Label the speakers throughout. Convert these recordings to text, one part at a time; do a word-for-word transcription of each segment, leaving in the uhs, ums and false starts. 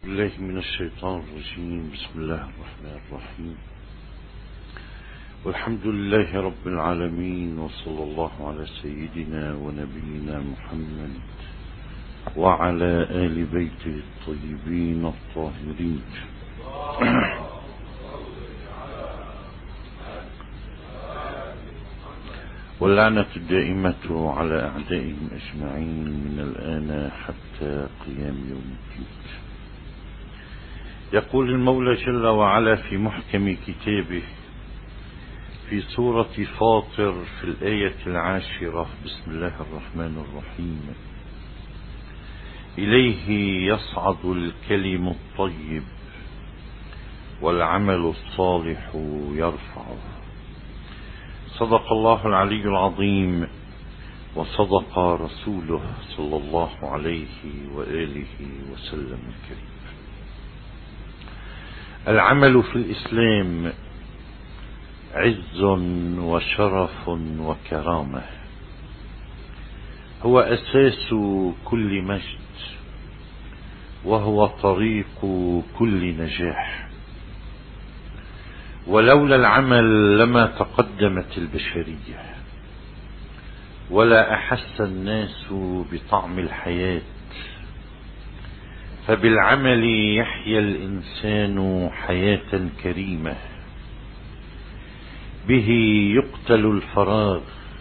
Speaker 1: بالله من الشيطان الرجيم. بسم الله الرحمن الرحيم، والحمد لله رب العالمين، وصلى الله على سيدنا ونبينا محمد وعلى آل بيته الطيبين الطاهرين. واللعنة الدائمة على أعدائهم أجمعين من الآن حتى قيام يوم الدين. يقول المولى جل وعلا في محكم كتابه في سورة فاطر في الآية العاشرة: بسم الله الرحمن الرحيم: إليه يصعد الكلم الطيب والعمل الصالح يرفعه. صدق الله العلي العظيم، وصدق رسوله صلى الله عليه وآله وسلم الكريم. العمل في الإسلام عز وشرف وكرامة، هو أساس كل مجد، وهو طريق كل نجاح. ولولا العمل لما تقدمت البشرية، ولا أحس الناس بطعم الحياة. فبالعمل يحيا الإنسان حياة كريمة، به يقتل الفراغ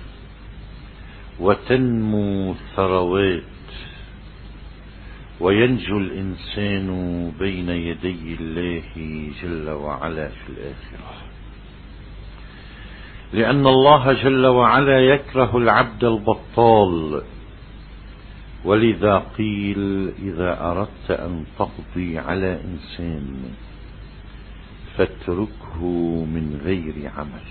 Speaker 1: وتنمو الثروات، وينجو الإنسان بين يدي الله جل وعلا في الآخرة. لأن الله جل وعلا يكره العبد البطال، ولذا قيل: إذا أردت أن تقضي على إنسان فاتركه من غير عمل.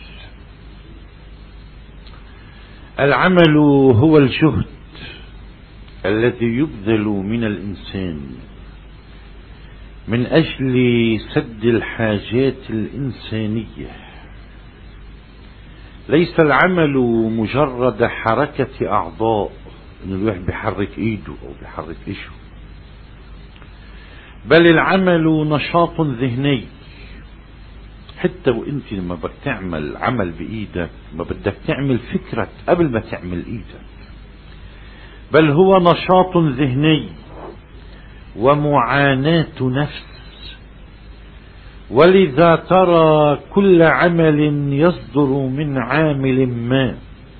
Speaker 1: العمل هو الجهد الذي يبذل من الإنسان من أجل سد الحاجات الإنسانية. ليس العمل مجرد حركة أعضاء، إن الواحد بيحرك إيده أو بيحرك إيشه، بل العمل نشاط ذهني. حتى وإنت لما بدك تعمل عمل بإيدك ما بدك تعمل فكرة قبل ما تعمل إيدك، بل هو نشاط ذهني ومعاناة نفس. ولذا ترى كل عمل يصدر من عامل ما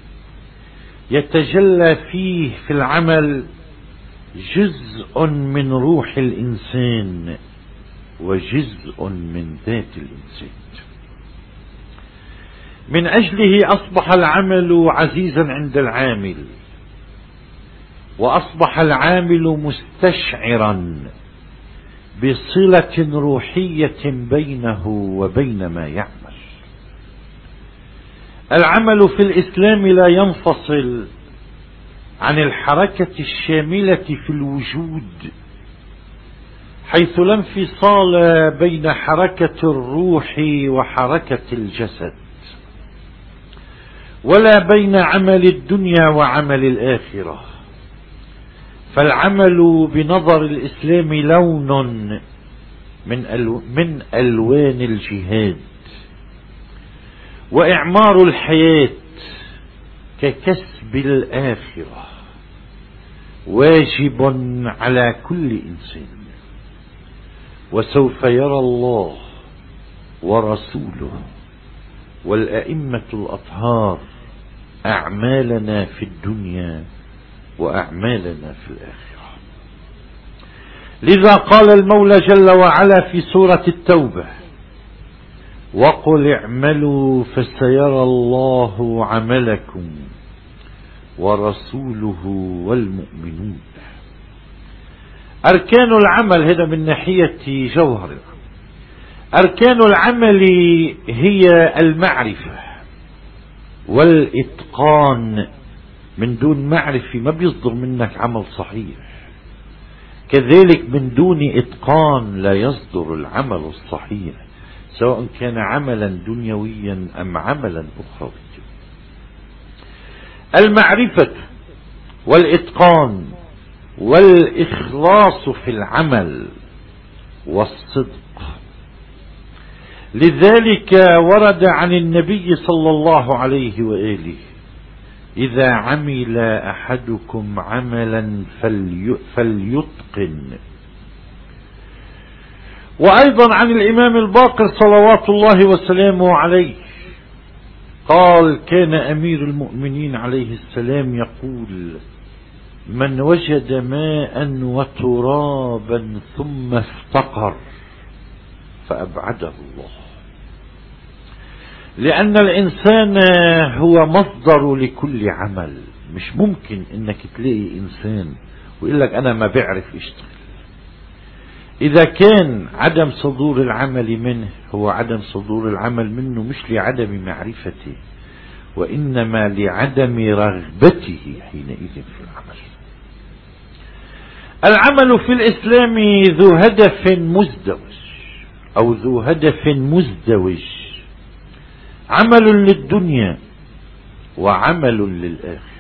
Speaker 1: يتجلى فيه في العمل جزء من روح الإنسان وجزء من ذات الإنسان. من أجله أصبح العمل عزيزا عند العامل، وأصبح العامل مستشعرا بصلة روحية بينه وبين ما يعمل. العمل في الإسلام لا ينفصل عن الحركة الشاملة في الوجود، حيث لا انفصال بين حركة الروح وحركة الجسد، ولا بين عمل الدنيا وعمل الآخرة. فالعمل بنظر الإسلام لون من ألو من ألوان الجهاد، وإعمار الحياة ككسب الآخرة واجب على كل إنسان. وسوف يرى الله ورسوله والأئمة الأطهار أعمالنا في الدنيا وأعمالنا في الآخرة. لذا قال المولى جل وعلا في سورة التوبة: وقل اعملوا فسيرى الله عملكم ورسوله والمؤمنون. أركان العمل هذا من ناحية جوهر العمل. أركان العمل هي المعرفة والإتقان. من دون معرفة ما بيصدر منك عمل صحيح، كذلك من دون إتقان لا يصدر العمل الصحيح، سواء كان عملا دنيويا أم عملا أخرويا. المعرفة والإتقان والإخلاص في العمل والصدق. لذلك ورد عن النبي صلى الله عليه وآله: إذا عمل أحدكم عملا فلي فليتقن. وأيضا عن الإمام الباقر صلوات الله وسلامه عليه قال: كان أمير المؤمنين عليه السلام يقول: من وجد ماء وترابا ثم افتقر فأبعده الله. لأن الإنسان هو مصدر لكل عمل. مش ممكن إنك تلاقي إنسان ويقول لك أنا ما بعرف اشتغل. إذا كان عدم صدور العمل منه هو عدم صدور العمل منه مش لعدم معرفته، وإنما لعدم رغبته حينئذ في العمل. العمل في الإسلام ذو هدف مزدوج أو ذو هدف مزدوج، عمل للدنيا وعمل للآخرة.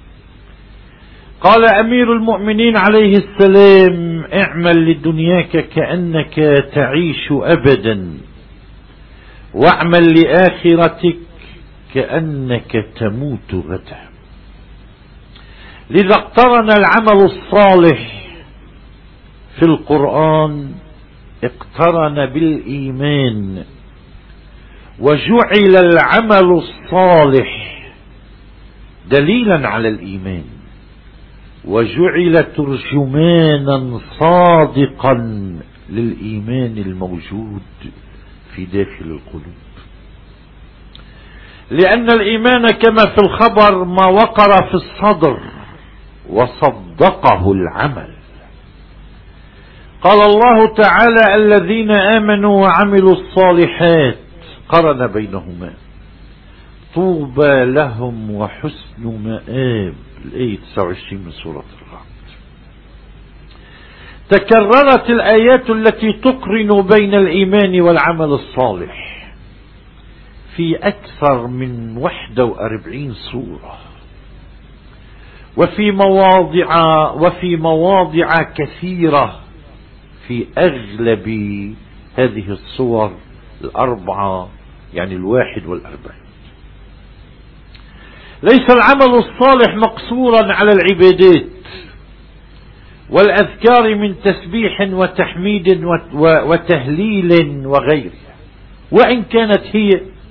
Speaker 1: قال أمير المؤمنين عليه السلام: اعمل لدنياك كأنك تعيش أبدا، واعمل لآخرتك كأنك تموت غدا. لذا اقترن العمل الصالح في القرآن اقترن بالإيمان، وجعل العمل الصالح دليلا على الإيمان، وجعل ترجمانا صادقا للإيمان الموجود في داخل القلوب. لأن الإيمان كما في الخبر ما وقر في الصدر وصدقه العمل. قال الله تعالى: الذين آمنوا وعملوا الصالحات قرن بينهما طوبى لهم وحسن مآب. الآية تسعة وعشرين من سورة الرعد. تكررت الآيات التي تقرن بين الإيمان والعمل الصالح في أكثر من واحد وأربعين سورة، وفي مواضع وفي مواضع كثيرة في أغلب هذه الصور الأربعة، يعني الواحد والأربعين. ليس العمل الصالح مقصورا على العبادات والأذكار من تسبيح وتحميد وتهليل وغيرها، وإن كانت هي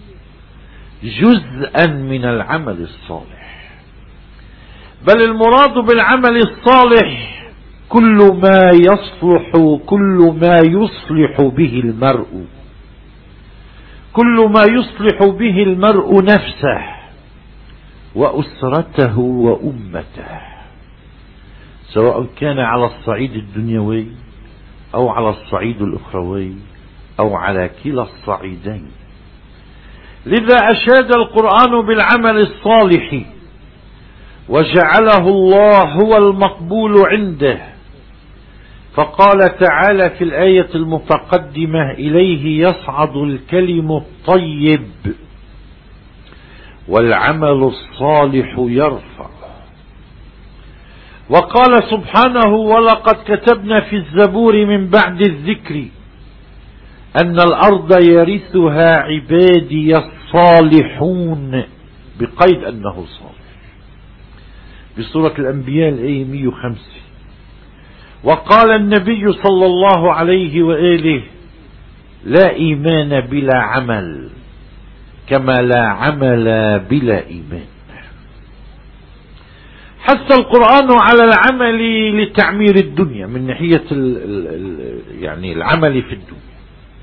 Speaker 1: جزءا من العمل الصالح، بل المراد بالعمل الصالح كل ما يصلح كل ما يصلح به المرء كل ما يصلح به المرء نفسه وأسرته وأمته، سواء كان على الصعيد الدنيوي أو على الصعيد الأخروي أو على كلا الصعيدين. لذا أشاد القرآن بالعمل الصالح وجعله الله هو المقبول عنده، فقال تعالى في الآية المتقدمة: إليه يصعد الكلم الطيب والعمل الصالح يرفع. وقال سبحانه: ولقد كتبنا في الزبور من بعد الذكر أن الأرض يرثها عبادي الصالحون، بقيد أنه صالح، بسورة الأنبياء الآية مئة وخمسة. وقال النبي صلى الله عليه وآله: لا إيمان بلا عمل كما لا عمل بلا إيمان. حث القرآن على العمل لتعمير الدنيا من ناحية يعني العمل في الدنيا،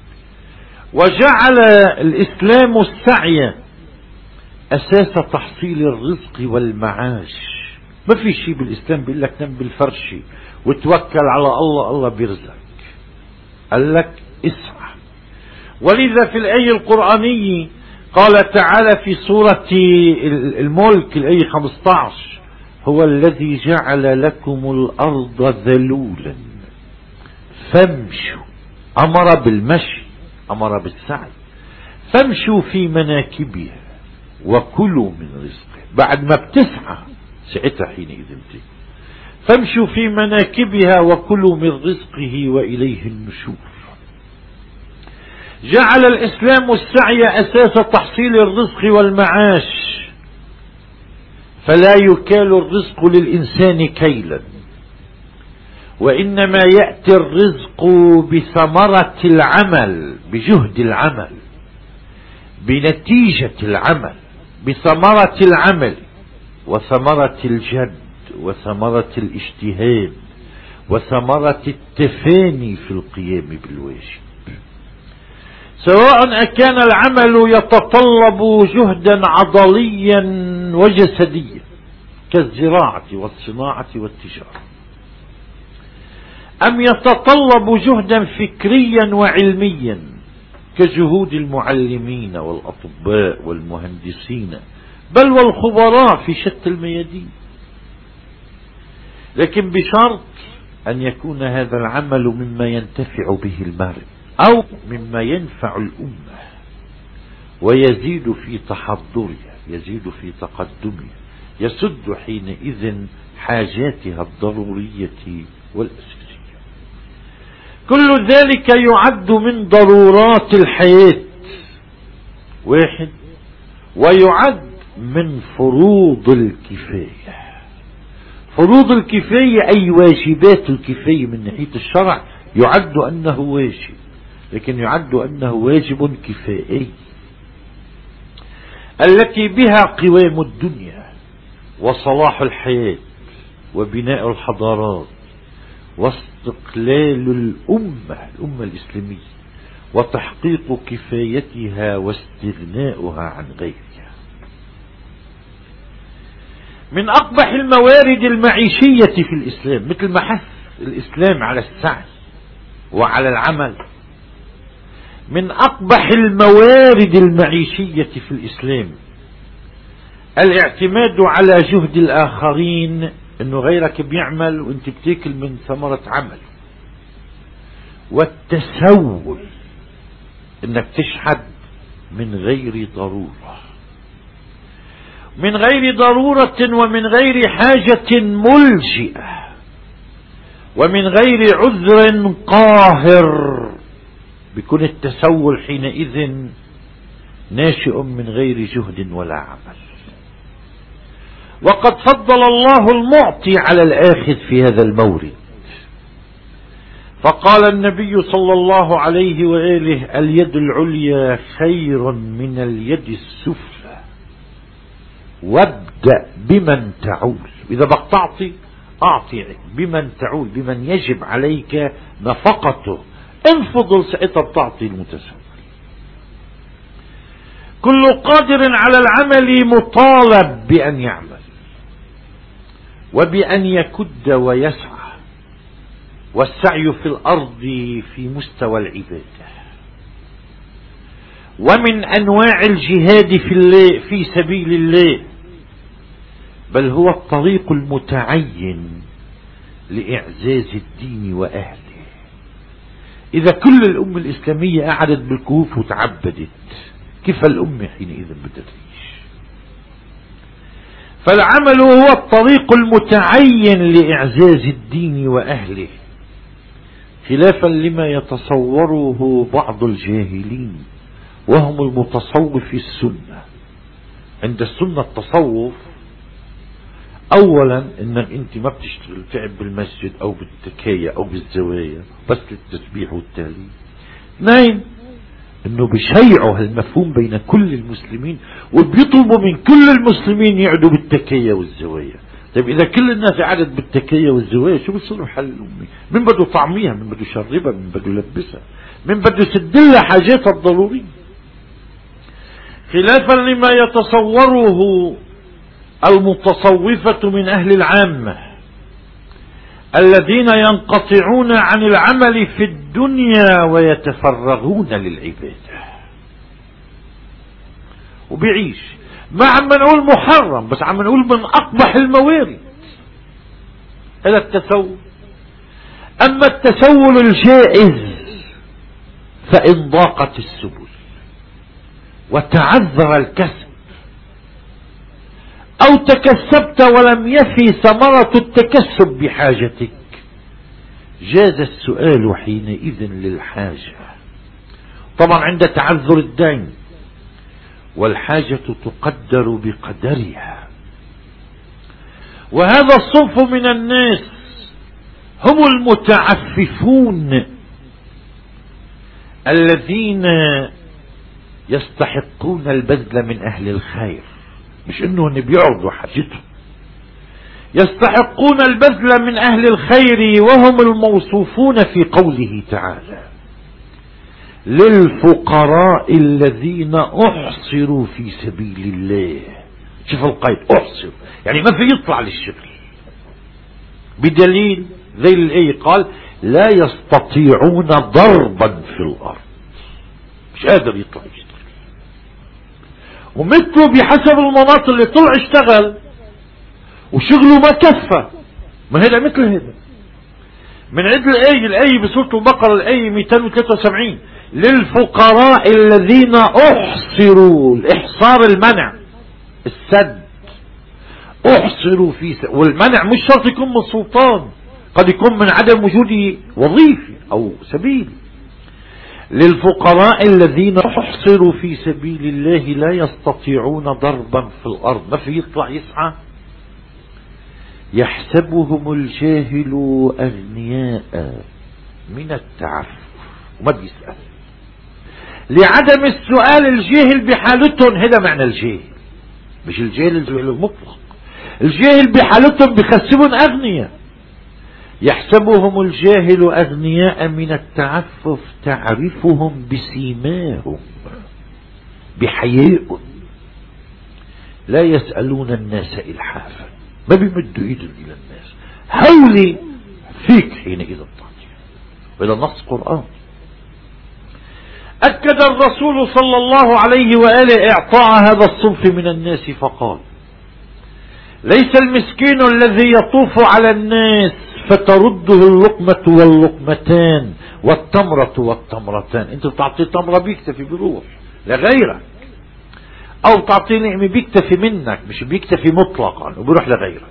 Speaker 1: وجعل الإسلام السعي أساس تحصيل الرزق والمعاش. ما في شيء بالإسلام بيقول لك نم بالفرش وتوكل على الله الله بيرزقك، قال لك اسعى. ولذا في الآية القرآنية قال تعالى في سورة الملك الآية خمسة عشر: هو الذي جعل لكم الأرض ذلولا فامشوا، أمر بالمشي أمر بالسعي، فامشوا في مناكبها وكلوا من رزقه. بعد ما بتسعى ساعتها حينئذ تجي. فامشوا في مناكبها وكلوا من رزقه وإليه النشور. جعل الإسلام السعي أساس تحصيل الرزق والمعاش، فلا يكال الرزق للإنسان كيلا، وإنما يأتي الرزق بثمرة العمل، بجهد العمل، بنتيجة العمل، بثمرة العمل وثمرة الجد وثمرة الاجتهاد وثمرة التفاني في القيام بالواجب، سواء كان العمل يتطلب جهدا عضليا وجسديا كالزراعة والصناعة والتجارة، أم يتطلب جهدا فكريا وعلميا كجهود المعلمين والأطباء والمهندسين بل والخبراء في شتى الميادين، لكن بشرط أن يكون هذا العمل مما ينتفع به المرء أو مما ينفع الأمة ويزيد في تحضرها، يزيد في تقدمها، يسد حينئذ حاجاتها الضرورية والأساسية. كل ذلك يعد من ضرورات الحياة واحد، ويعد من فروض الكفاية. فروض الكفاية أي واجبات الكفاية من ناحية الشرع يعد أنه واجب، لكن يعد أنه واجب كفائي التي بها قوام الدنيا وصلاح الحياة وبناء الحضارات واستقلال الأمة الأمة الإسلامية وتحقيق كفايتها واستغناؤها عن غيرها. من أقبح الموارد المعيشية في الإسلام، مثل ما حث الإسلام على السعي وعلى العمل، من أقبح الموارد المعيشية في الإسلام الاعتماد على جهد الآخرين، إنه غيرك بيعمل وانت بتاكل من ثمرة عمل، والتسول إنك تشحد من غير ضرورة، من غير ضرورة ومن غير حاجة ملجئة ومن غير عذر قاهر، بيكون التسول حينئذ ناشئ من غير جهد ولا عمل. وقد فضل الله المعطي على الآخذ في هذا المورد، فقال النبي صلى الله عليه وآله: اليد العليا خير من اليد السفلى، وابدأ بمن تعول. إذا بدك تعطي أعطي بمن تعول، بمن يجب عليك نفقته، انفضل ساعتها بتعطي المتسول. كل قادر على العمل مطالب بأن يعمل وبأن يكد ويسعى، والسعي في الأرض في مستوى العبادة، ومن أنواع الجهاد في الله في سبيل الله، بل هو الطريق المتعين لإعزاز الدين وأهله. إذا كل الأمة الإسلامية قعدت بالكهوف وتعبدت، كيف الأمة حينئذ بدها تعيش؟ فالعمل هو الطريق المتعين لإعزاز الدين وأهله، خلافا لما يتصوره بعض الجاهلين وهم المتصوف السنة. عند السنة التصوف أولا إنك أنت ما بتشتغل تعب بالمسجد أو بالتكاية أو بالزوايا بس للتسبيح والتهليل. اثنين، إنه بيشيعوا هالمفهوم بين كل المسلمين وبيطلبوا من كل المسلمين يقعدوا بالتكاية والزوايا. طيب إذا كل الناس قعدت بالتكاية والزوايا شو بيصير حل الأمة؟ من بده طعميها، من بده يشربها، من بده يلبسها، من بده يسدلها حاجاتها الضرورية، خلافا لما يتصوره المتصوفة من أهل العامة الذين ينقطعون عن العمل في الدنيا ويتفرغون للعبادة. وبيعيش ما عم نقول محرم، بس عم نقول من أقبح الموارد هذا التسول. أما التسول الجائز فإن ضاقت السبل وتعذر الكسب أو تكسبت ولم يفي ثمرة التكسب بحاجتك، جاز السؤال حينئذ للحاجة، طبعا عند تعذر الدين، والحاجة تقدر بقدرها. وهذا الصنف من الناس هم المتعففون الذين يستحقون البذل من أهل الخير، مش انهم بيعرضوا حاجتهم، يستحقون البذل من أهل الخير، وهم الموصوفون في قوله تعالى: للفقراء الذين أحصروا في سبيل الله. شوف القيد، أحصر يعني ما في يطلع للشغل، بدليل زي الآية قال: لا يستطيعون ضربا في الأرض، مش قادر يطلع يشتغل. ومثله بحسب المناطق اللي طلع اشتغل وشغله ما كفى، ما هذا مثل هذا. من عند الآية الآية بسورة البقرة الآية مئتين وثلاثة وسبعين: للفقراء الذين أحصروا، الإحصار المنع، السد، أحصروا في س... والمنع مش شرط يكون من السلطان، قد يكون من عدم وجود وظيفة أو سبيل. للفقراء الذين أحصروا في سبيل الله لا يستطيعون ضربا في الأرض، ما في يطلع يسعى. يحسبهم الجاهل أغنياء من التعفف، وما بيسأل لعدم السؤال. الجاهل بحالتهم، هذا معنى الجاهل، مش الجاهل المطلق، الجاهل بحالتهم بخسبهم أغنياء. يحسبهم الجاهل أغنياء من التعفف، تعرفهم بسيماهم، بحيائهم، لا يسألون الناس إلحافا، ما بيمدوا ايدهم إلى الناس. هولي فيك حينئذ تعطي، وإذا نص قرآن. أكد الرسول صلى الله عليه وآله إعطاء هذا الصنف من الناس فقال: ليس المسكين الذي يطوف على الناس فترده اللقمة واللقمتان والتمرة والتمرتان. انت بتعطيه تمرة بيكتفي بيروح لغيرك، او تعطيه نعمة بيكتفي منك، مش بيكتفي مطلقا وبيروح لغيرك.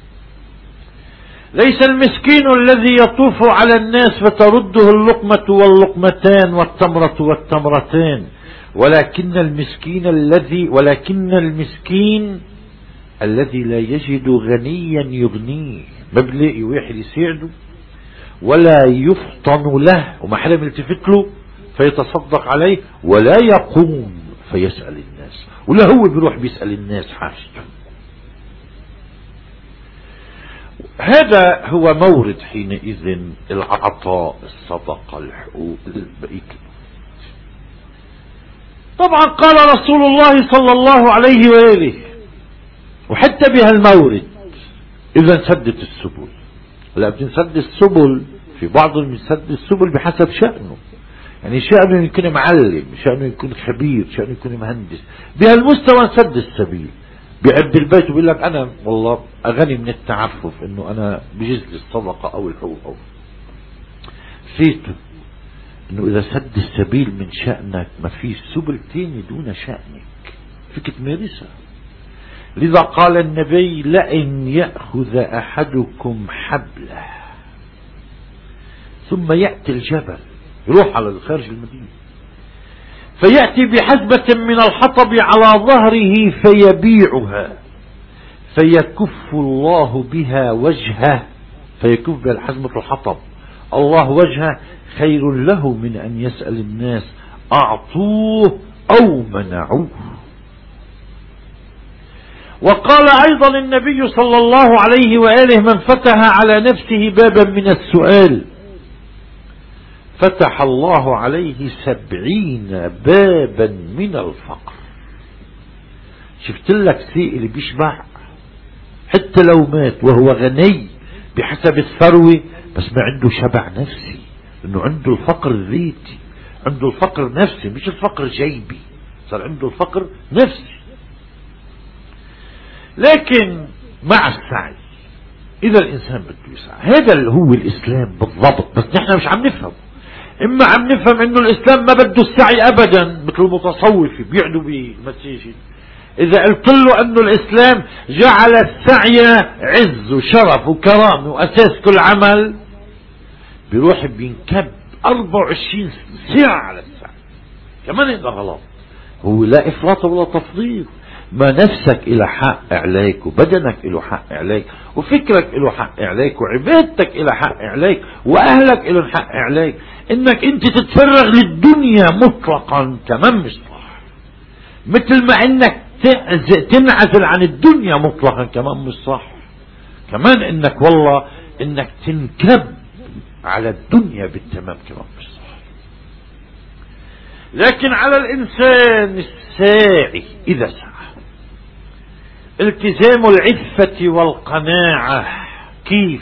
Speaker 1: ليس المسكين الذي يطوف على الناس فترده اللقمة واللقمتان والتمرة والتمرتان، ولكن المسكين الذي ولكن المسكين الذي لا يجد غنيا يغنيه، ما بلاقي واحد يساعده ولا يفطن له وما حدا يلتفت له فيتصدق عليه، ولا يقوم فيسأل الناس، ولا هو بيروح بيسأل الناس حاجته. هذا هو مورد حينئذ العطاء، الصدقة، الحقوق، البقية. طبعا قال رسول الله صلى الله عليه وآله، وحتى بهالمورد إذا سدت السبل. لا بتنسد السبل، في بعضهم يسد السبل بحسب شأنه، يعني شأنه يكون معلم، شأنه يكون خبير، شأنه يكون مهندس، بهالمستوى نسد السبيل. بيعد البيت وبيقول لك أنا والله أغني من التعفف إنه أنا بجزء الصدقة أو الحقوق أو فيته، إنه إذا سد السبيل من شأنك ما في سبل تاني دون شأنك فيك تمارسها. لذا قال النبي: لئن يأخذ أحدكم حبله ثم يأتي الجبل، يروح على خارج المدينة، فيأتي بحزبة من الحطب على ظهره فيبيعها، فيكف الله بها وجهه، فيكف بها الحزمة الحطب الله وجهه، خير له من أن يسأل الناس أعطوه أو منعوه. وقال أيضا النبي صلى الله عليه وآله: من فتح على نفسه بابا من السؤال فتح الله عليه سبعين بابا من الفقر. شفت لك سائل بيشبع حتى لو مات وهو غني بحسب الثروة، بس ما عنده شبع نفسي، انه عنده الفقر الذاتي، عنده الفقر نفسي مش الفقر جيبي، صار عنده الفقر نفسي. لكن مع السعي، اذا الانسان بده يسعى، هذا اللي هو الاسلام بالضبط. بس نحن مش عم نفهم، اما عم نفهم انه الاسلام ما بده السعي ابدا، مثل المتصوفة بيقعدوا بالمساجد إذا قلت له أنه الإسلام جعل السعي عز وشرف وكرامة وأساس كل عمل، بيروح بينكب أربعة وعشرين ساعة على السعي. كمان هذا غلط، هو لا إفراط ولا تفضيل. ما نفسك إلى حق عليك، وبدنك إله حق عليك، وفكرك إله حق عليك، وعبادتك إله حق عليك، وأهلك إله حق عليك. إنك أنت تتفرغ للدنيا مطلقا كمان مش صح، مثل ما إنك تنعزل عن الدنيا مطلقا كمان مش صح. كمان إنك والله إنك تنكب على الدنيا بالتمام كمان مش صح. لكن على الإنسان الساعي إذا سعى التزام العفة والقناعة. كيف؟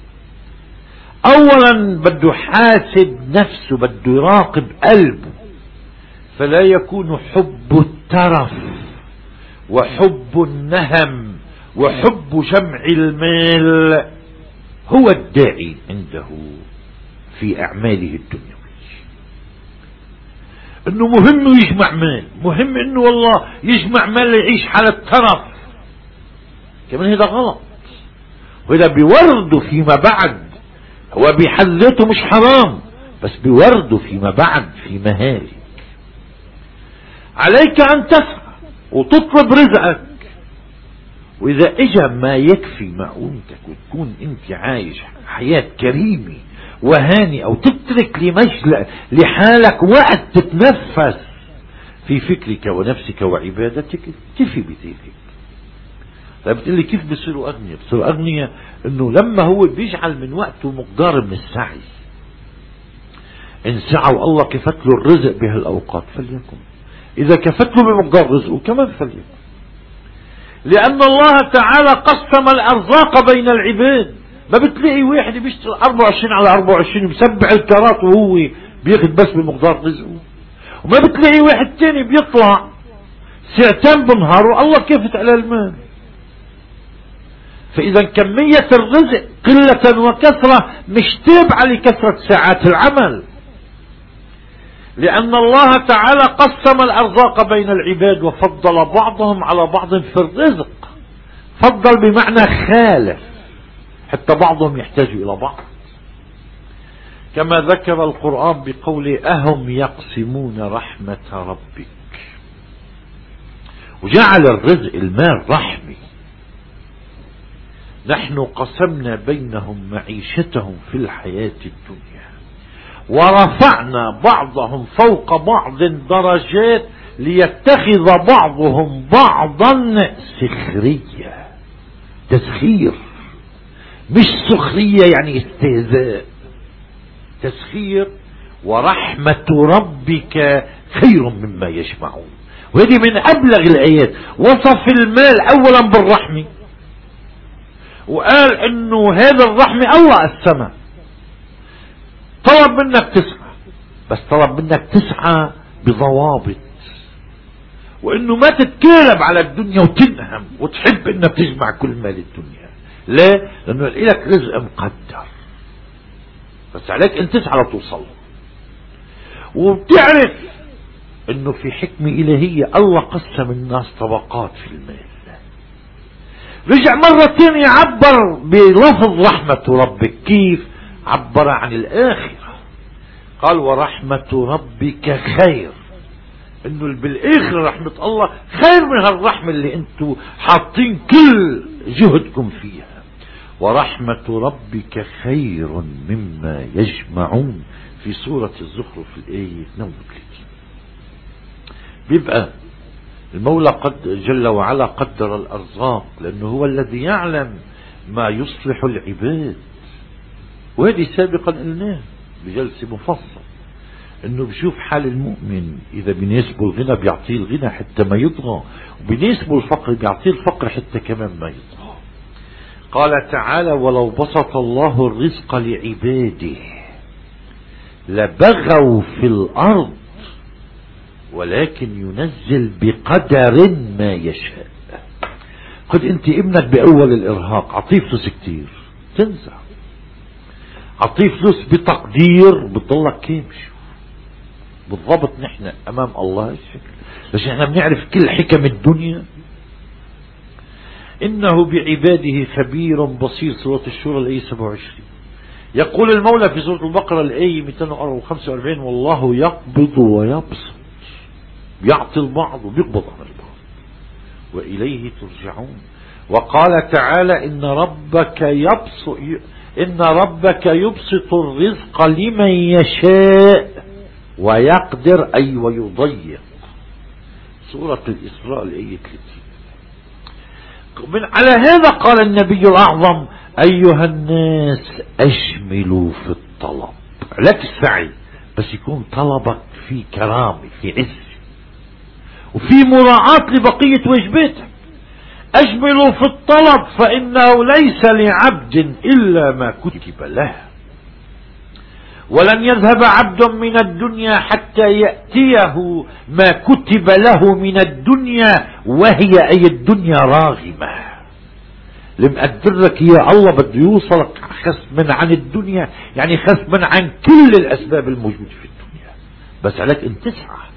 Speaker 1: أولا بده يحاسب نفسه، بده يراقب قلبه، فلا يكون حب الترف وحب النهم وحب جمع المال هو الداعي عنده في أعماله الدنيوية. انه مهم يجمع مال، مهم انه والله يجمع مال يعيش حالة ترف، كمان هذا غلط، وهذا بيورده فيما بعد. هو بحذاته مش حرام، بس بيورده فيما بعد في مهالك. عليك ان تسعى وتطلب رزقك، واذا اجى ما يكفي معونتك وتكون انت عايش حياة كريمة وهانئة، وتترك لمجل لحالك وقت تتنفس في فكرك ونفسك وعبادتك، اكتفي بذلك. طيب بتقول لي كيف بيصيروا اغنياء؟ بيصيروا اغنياء انه لما هو بيجعل من وقته مقدار من السعي. ان سعى والله كفت له الرزق بهالاوقات فليكن، اذا كفت له بمقدار رزقه كمان فليكن. لان الله تعالى قسم الارزاق بين العباد. ما بتلاقي واحد بيشتغل أربعة وعشرين على أربعة وعشرين ومسبع الكرات وهو بياخد بس بمقدار رزقه، وما بتلاقي واحد تاني بيطلع ساعتين بالنهار والله كيفت على المال. فإذا كمية الرزق قلة وكثرة مش تابعة لكثرة ساعات العمل، لأن الله تعالى قسم الأرزاق بين العباد وفضل بعضهم على بعض في الرزق. فضل بمعنى خالف، حتى بعضهم يحتاج إلى بعض، كما ذكر القرآن بقوله أهم يقسمون رحمة ربك، وجعل الرزق المال رحمة. نحن قسمنا بينهم معيشتهم في الحياة الدنيا ورفعنا بعضهم فوق بعض درجات ليتخذ بعضهم بعضا سخرية. تسخير مش سخرية يعني استهزاء، تسخير. ورحمة ربك خير مما يجمعون، وهذه من أبلغ الآيات. وصف المال أولا بالرحمة، وقال انه هذا الرحمة الله قسمها. طلب منك تسعى، بس طلب منك تسعى بضوابط، وانه ما تتكالب على الدنيا وتنهم وتحب انك تجمع كل مال الدنيا. ليه؟ لانه لك رزق مقدر، بس عليك ان تسعى لتوصل. وبتعرف انه في حكمة الهية الله قسم الناس طبقات في المال. رجع مرة تانية عبر بلفظ رحمة ربك. كيف؟ عبر عن الآخرة، قال ورحمة ربك خير، انه بالاخرة رحمة الله خير من هالرحمة اللي انتوا حاطين كل جهدكم فيها. ورحمة ربك خير مما يجمعون في سورة الزخرف الآية اثنين وثلاثين. بيبقى المولى قد جل وعلا قدر الأرزاق لأنه هو الذي يعلم ما يصلح العباد، وهذه سابقا قلناه بجلسة مفصل، انه بشوف حال المؤمن اذا بيناسبه الغنى بيعطيه الغنى حتى ما يطغى، وبيناسبه الفقر بيعطيه الفقر حتى كمان ما يطغى. قال تعالى ولو بسط الله الرزق لعباده لبغوا في الارض ولكن ينزل بقدر ما يشاء. قد انت ابنك باول الارهاق اعطيه فلوس كتير تنزع، اعطيه فلوس بتقدير بتضلك كامش. بالضبط نحن أمام الله الشكل، بس نحن بنعرف كل حكم الدنيا. إنه بعباده خبير بصير، سورة الشورى الآية سبعة وعشرين. يقول المولى في سورة البقرة الآية مئتين وخمسة وأربعين: والله يقبض ويبسط، يعطي البعض وبيقبض عن البعض، وإليه ترجعون. وقال تعالى: إن ربك يبسط إن ربك يبسط الرزق لمن يشاء ويقدر أي ويضيق، سورة الإسراء الآية ثلاثين. من على هذا قال النبي الأعظم: أيها الناس أجملوا في الطلب، لك السعي بس يكون طلبك في كرامة، في عز، وفي مراعاة لبقية واجباتك. أجملوا في الطلب فإنه ليس لعبد إلا ما كتب له، ولن يذهب عبد من الدنيا حتى يأتيه ما كتب له من الدنيا، وهي أي الدنيا راغمة. لمقدرك يا الله بده يوصلك خصما عن الدنيا، يعني خصما عن كل الأسباب الموجودة في الدنيا، بس عليك أن تسعى.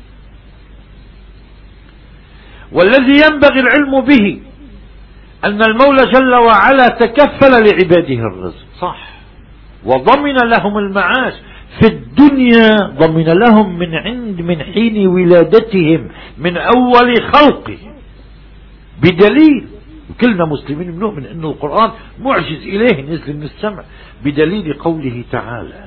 Speaker 1: والذي ينبغي العلم به أن المولى جل وعلا تكفل لعباده الرزق، صح، وضمن لهم المعاش في الدنيا، ضمن لهم من عند من حين ولادتهم، من أول خلقه، بدليل، وكلنا مسلمين بنؤمن أن القرآن معجز إليه نزل من السماء، بدليل قوله تعالى: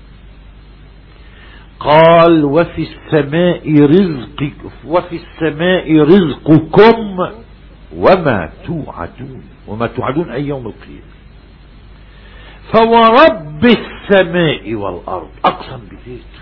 Speaker 1: قال: وفي السماء رزق وفي السماء رزقكم وما توعدون، وما توعدون أي يوم القيامة. فورب السماء والأرض، أقسم بذاته.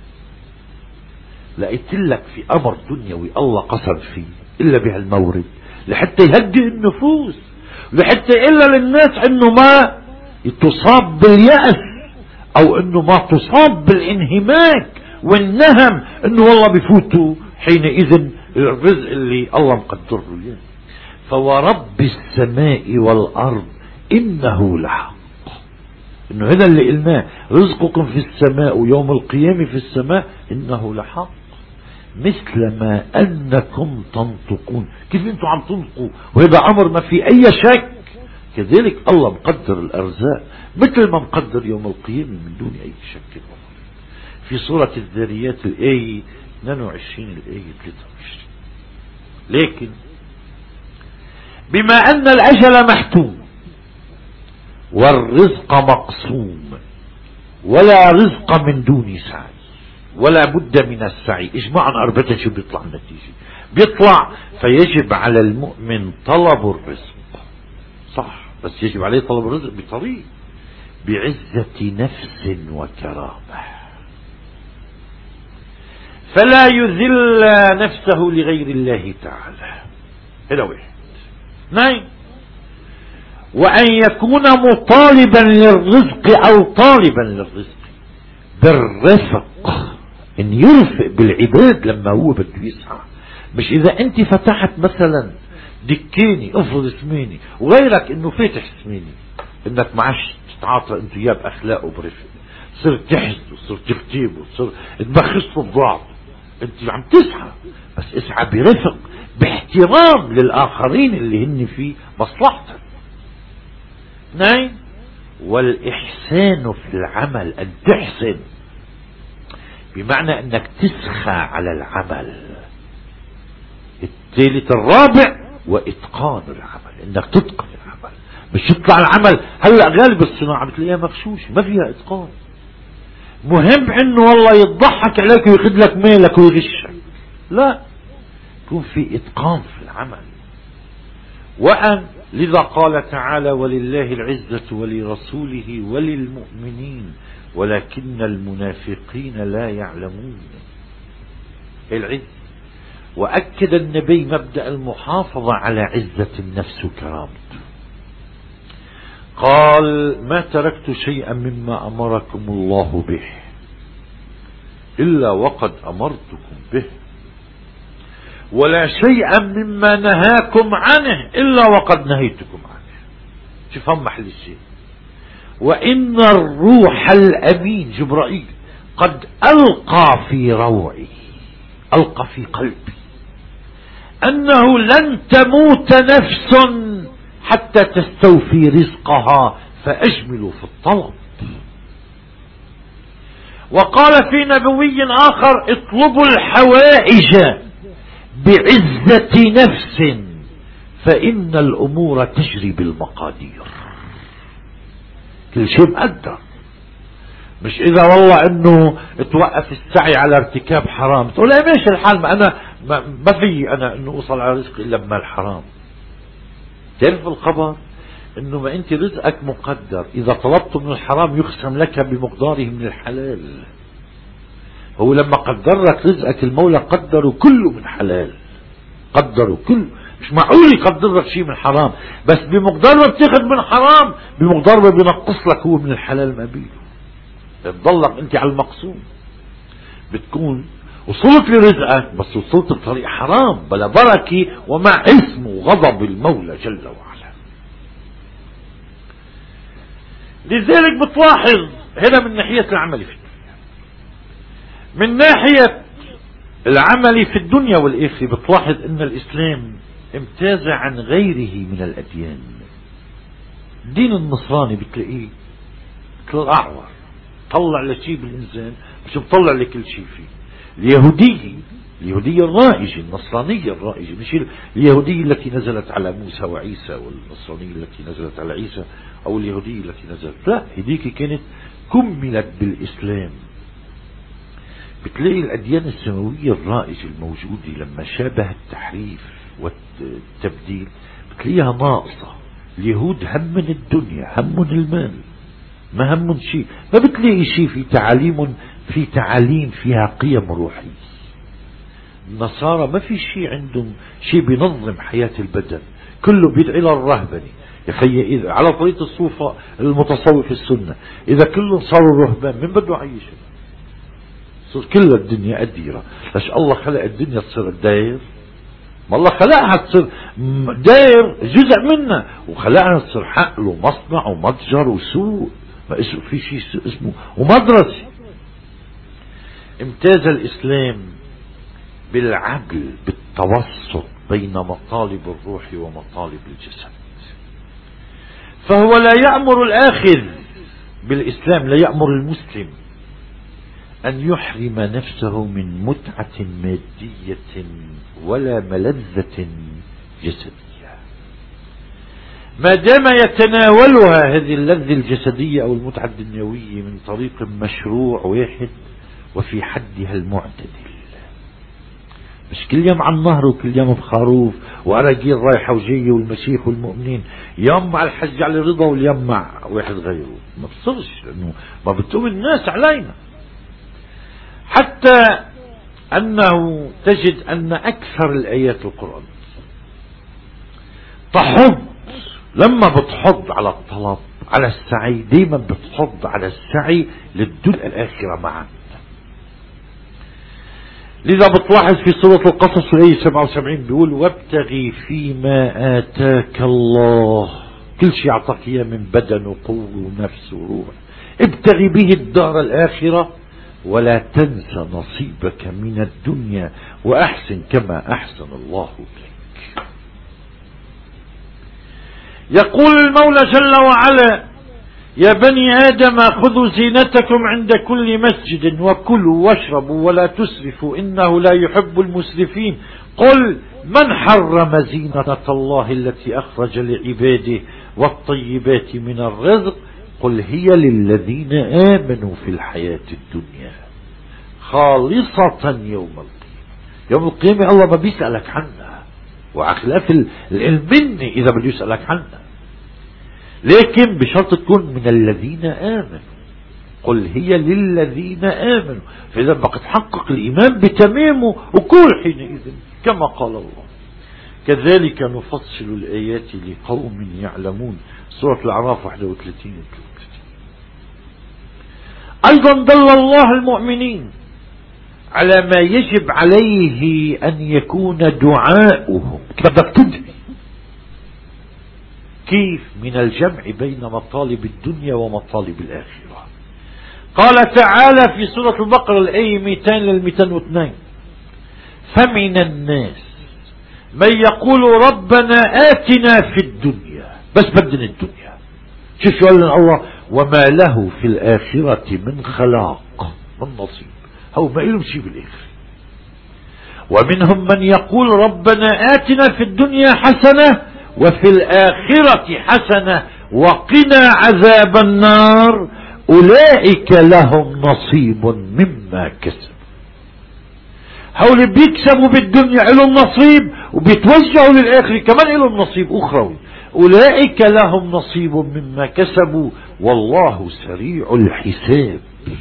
Speaker 1: لقيت لك في أمر دنيوي الله قسم فيه إلا بهالمورد لحتى يهدئ النفوس، لحتى إلا للناس إنه ما تصاب باليأس أو إنه ما تصاب بالانهماك والنهم، إنه والله بفوتوا حينئذ الرزق اللي الله مقدر له إياه. فورب السماء والأرض إنه لحق، إنه هذا اللي قلناه، رزقكم في السماء ويوم القيامة في السماء إنه لحق، مثل ما أنكم تنطقون. كيف أنتم عم تنطقوا وهذا أمر ما في أي شك، كذلك الله مقدر الأرزاق مثل ما مقدر يوم القيامة من دون أي شك. في سورة الذاريات الآية اثنين وعشرين الآية ثلاثة وعشرين: لكن بما أن الأجل محتوم والرزق مقسوم ولا رزق من دون سعي، ولا بد من السعي، اجماعا أربعة شو بيطلع النتيجة؟ بيطلع فيجب على المؤمن طلب الرزق، صح، بس يجب عليه طلب الرزق بطريق بعزة نفس وكرامة، فلا يذل نفسه لغير الله تعالى. هذا واحد. اثنين: وأن يكون مطالبا للرزق أو طالبا للرزق بالرفق، ان يرفق بالعباد لما هو بده يسعى. مش اذا انت فتحت مثلا دكيني افرض ثمانية وغيرك انه فاتح ثمانية، انك معش تتعاطى انت اياه باخلاق وبرفق، صرت تحسد وصرت تغتيب وصرت تبخسوا ببعض، انت عم تسعى بس اسعى برفق باحترام للاخرين اللي هن في مصلحتك. اثنين: والإحسان في العمل، أن تحسن بمعنى أنك تسخى على العمل. الثالث الرابع: وإتقان العمل، أنك تتقن العمل، مش يطلع العمل. هلأ غالب الصناعة بتلاقيها مغشوشة ما فيها إتقان، مهم أنه والله يضحك عليك وياخذ لك مالك ويغشك، لا، يكون في إتقان في العمل. وأن لذا قال تعالى: ولله العزة ولرسوله وللمؤمنين ولكن المنافقين لا يعلمون. العزة. وأكد النبي مبدأ المحافظة على عزة النفس وكرامته، قال: ما تركت شيئا مما أمركم الله به إلا وقد أمرتكم به، ولا شيئا مما نهاكم عنه إلا وقد نهيتكم عنه. شوف هم محل الشيء. وإن الروح الأمين جبرائيل قد ألقى في روعي، ألقى في قلبي أنه لن تموت نفس حتى تستوفي رزقها، فأجملوا في الطلب. وقال في نبوي آخر: اطلبوا الحوائج بعزة نفس فإن الأمور تجري بالمقادير. كل شيء مقدر، مش إذا والله إنه توقف السعي على ارتكاب حرام تقول لا ماشي الحال، ما أنا ما, ما في أنا إنه أوصل على رزق إلا بمال حرام. تعرف الخبر إنه ما أنت رزقك مقدر، إذا طلبت من الحرام يقسم لك بمقداره من الحلال. هو لما قدر لك رزقك المولى قدره كله من حلال، قدره كله، مش معقول يقدر لك شيء من حرام، بس بمقدار ما بتاخذ من حرام بمقدار ما بينقص لك هو من الحلال ما بيده. بتضلك انت على المقصود، بتكون وصلت لرزقك بس وصلت بطريق حرام بلا بركة ومع اسم وغضب المولى جل وعلا. لذلك بتلاحظ هنا من ناحية العمل في الدنيا، من ناحية العمل في الدنيا والآخرة بتلاحظ ان الإسلام امتاز عن غيره من الأديان. الدين النصراني بتلاقيه مثل الأعور، طلع لشيء بالإنسان مش بطلع لكل شيء فيه. اليهودية اليهودية الرائجة، النصرانية الرائجة، مش اليهودية التي نزلت على موسى وعيسى والنصرانية التي نزلت على عيسى أو اليهودية التي نزلت، لا، هذيك كانت كملت بالإسلام. بتلاقي الأديان السماوية الرائجة الموجودة لما شابه التحريف والتبديل بتلاقيها ناقصة. اليهود هم من الدنيا، هم من المال، ما هم شيء، ما بتلاقي شيء في تعاليم في تعاليم فيها قيم روحية. النصارى ما في شيء عندهم شيء بينظم حياة البدن، كله بيدعي للرهبنة. يا خي إذا على طريقة الصوفة المتصوف السنة، إذا كلهم صاروا رهبان من بده يعيش؟ صار كل الدنيا أديرة. ليش الله خلق الدنيا تصير داير؟ ما الله خلقها تصير داير جزء منها، وخلقها تصير حقل ومصنع ومتجر وسوق، ما في شيء اسمه ومدرسة. امتاز الإسلام بالعدل، بالتوسط بين مطالب الروح ومطالب الجسد. فهو لا يأمر الآخذ بالإسلام، لا يأمر المسلم أن يحرم نفسه من متعة مادية ولا ملذة جسدية، ما دام يتناولها هذه اللذة الجسدية أو المتعة الدنيوية من طريق مشروع واحد وفي حدها المعتدل. مش كل يوم على النهر وكل يوم بخروف وأراجيل رايحة وجاية والمشيخ والمؤمنين، يوم مع الحج على رضا واليوم مع واحد غيره. ما بصيرش، لأنه ما بتقوم الناس علينا. حتى أنه تجد أن أكثر الآيات القرآن تحض، لما بتحض على الطلب على السعي دايما بتحض على السعي للدنيا الآخرة معا. لذا بتلاحظ في سورة القصص الآية سبعة وسبعين بيقول: وابتغي فيما آتاك الله، كل شيء أعطاك إياه من بدن وقوة ونفس وروح، ابتغي به الدار الآخرة ولا تنس نصيبك من الدنيا وأحسن كما أحسن الله إليك. يقول المولى جل وعلا: يا بني آدم خذوا زينتكم عند كل مسجد وكلوا واشربوا ولا تسرفوا إنه لا يحب المسرفين. قل من حرم زينة الله التي أخرج لعباده والطيبات من الرزق قل هي للذين آمنوا في الحياة الدنيا خالصة يوم القيامة. يوم القيامة الله ما بيسألك عنها، وعخلاف المنة إذا بده يسألك عنها، لكن بشرط تكون من الذين آمنوا. قل هي للذين آمنوا، فإذا بقى تحقق الإيمان بتمامه وكل حينئذ كما قال الله: كذلك نفصل الآيات لقوم يعلمون. سورة الأعراف واحد وثلاثين. أيضا دل الله المؤمنين على ما يجب عليه أن يكون دعاؤهم، بدك تدعي كيف من الجمع بين مطالب الدنيا ومطالب الآخرة. قال تعالى في سورة البقرة الآية مئتين لل مئتين واثنين: فمن الناس من يقول ربنا آتنا في الدنيا، بس بدنا الدنيا. شو شو قال الله؟ وما له في الآخرة من خلاق، من نصيب، هو ما إلهم شيء بالآخرة. ومنهم من يقول ربنا آتنا في الدنيا حسنة وفي الآخرة حسنة وقنا عذاب النار أولئك لهم نصيب مما كسبوا. هؤلاء بيكسبوا بالدنيا لهم نصيب، وبيتوجهوا للآخرة كمان لهم نصيب أخروي. أولئك لهم نصيب مما كسبوا والله سريع الحساب.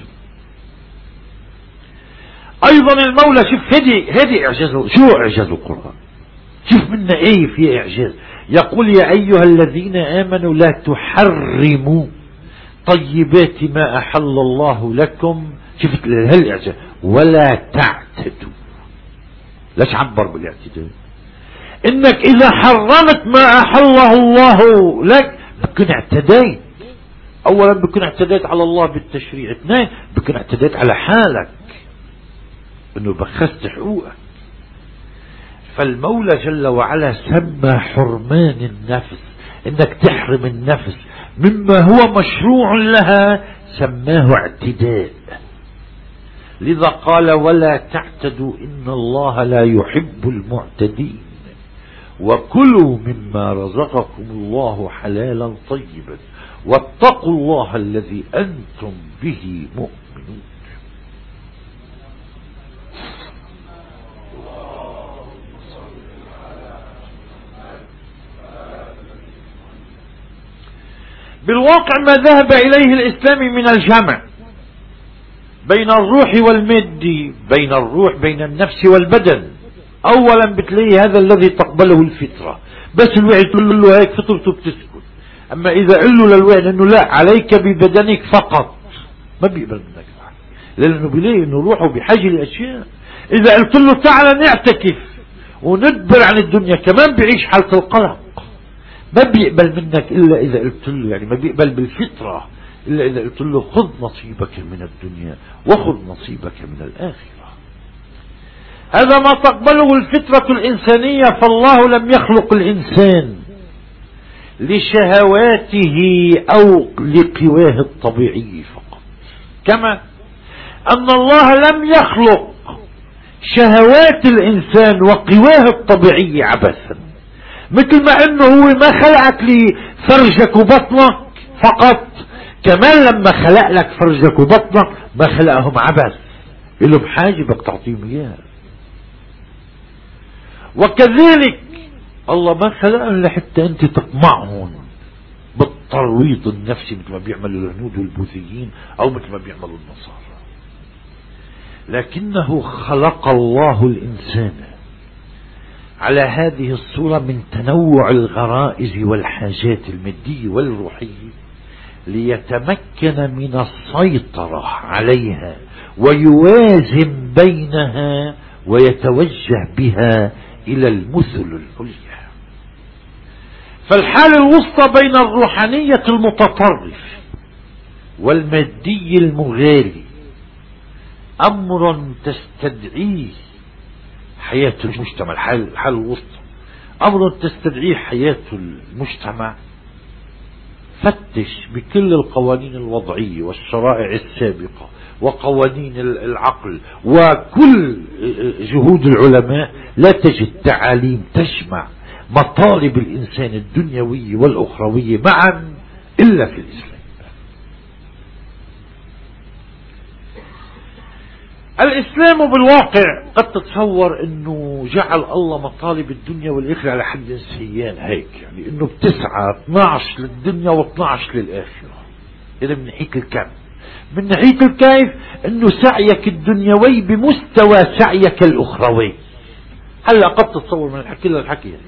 Speaker 1: أيضا المولى، شوف هدي هدي إعجاز، شو إعجاز القرآن؟ شوف منا إيه في إعجاز. يقول يا أيها الذين آمنوا لا تحرموا طيبات ما أحل الله لكم. شفت هالإعجاز؟ ولا تعتدوا. ليش عبر بالاعتداء؟ إنك إذا حرمت ما أحله الله لك بكون اعتديت. أولا بكون اعتديت على الله بالتشريع، اثنين بكون اعتديت على حالك، إنه بخست حقوقك. فالمولى جل وعلا سمى حرمان النفس، إنك تحرم النفس مما هو مشروع لها، سماه اعتداء. لذا قال ولا تعتدوا إن الله لا يحب المعتدين وكلوا مما رزقكم الله حلالا طيبا واتقوا الله الذي أنتم به مؤمنون. بالواقع ما ذهب إليه الإسلام من الجمع بين الروح والمادي، بين الروح بين النفس والبدن. أولا بتلاقي هذا الذي تقبله الفطرة، بس الوعي تقول له هيك فطرته بتسكت. أما إذا قل له للوعي أنه لا عليك ببدنك فقط، ما بيقبل منك، لأنه بيلاقي أنه روحه بحاجة لأشياء. إذا قلت له تعال نعتكف وندبر عن الدنيا، كمان بيعيش حالة القلق، ما بيقبل منك إلا إذا قلت له، يعني ما بيقبل بالفطرة إلا إذا قلت له خذ نصيبك من الدنيا وخذ نصيبك من الآخرة. هذا ما تقبله الفطرة الإنسانية. فالله لم يخلق الإنسان لشهواته أو لقواه الطبيعي فقط، كما أن الله لم يخلق شهوات الإنسان وقواه الطبيعي عبثا. مثل ما أنه هو ما خلقك لفرجك وبطنك فقط، كمان لما خلق لك فرجك وبطنك ما خلقهم عبث، إلهم حاجة بدك تعطيهم إياها. وكذلك الله ما خلقهم لحتى أنت تطمعهم بالترويض النفسي مثل ما بيعملوا الهنود والبوذيين أو مثل ما بيعملوا النصارى، لكنه خلق الله الإنسان على هذه الصورة من تنوع الغرائز والحاجات المادية والروحية ليتمكن من السيطرة عليها ويوازن بينها ويتوجه بها إلى المثل العليا. فالحالة الوسطى بين الروحانية المتطرف والمادي المغالي أمر تستدعيه حياة المجتمع. الحالة الوسطى أمر تستدعيه حياة المجتمع. فتش بكل القوانين الوضعية والشرائع السابقة وقوانين العقل وكل جهود العلماء، لا تجد تعاليم تجمع مطالب الإنسان الدنيوية والأخروية معا إلا في الإسلام. الإسلام بالواقع قد تتصور أنه جعل الله مطالب الدنيا والآخرة على حد سيان هيك، يعني أنه بتسعى اثنعش للدنيا واثنعش للآخرة. هذا من ناحية الكم. من ناحية الكيف أنه سعيك الدنيوي بمستوى سعيك الأخروي. هلا قد تتصور من الحكي للحكي يعني.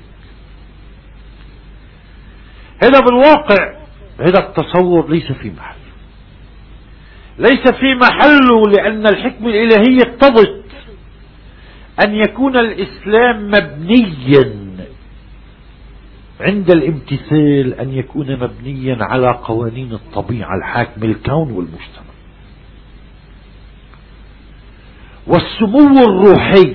Speaker 1: هذا بالواقع هذا التصور ليس في محل، ليس في محله، لأن الحكمة الإلهية اقتضت أن يكون الإسلام مبنيا عند الامتثال، أن يكون مبنيا على قوانين الطبيعة الحاكمة الكون والمجتمع. والسمو الروحي.